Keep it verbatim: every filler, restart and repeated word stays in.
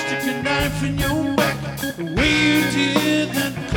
stick a knife in your back the way you did that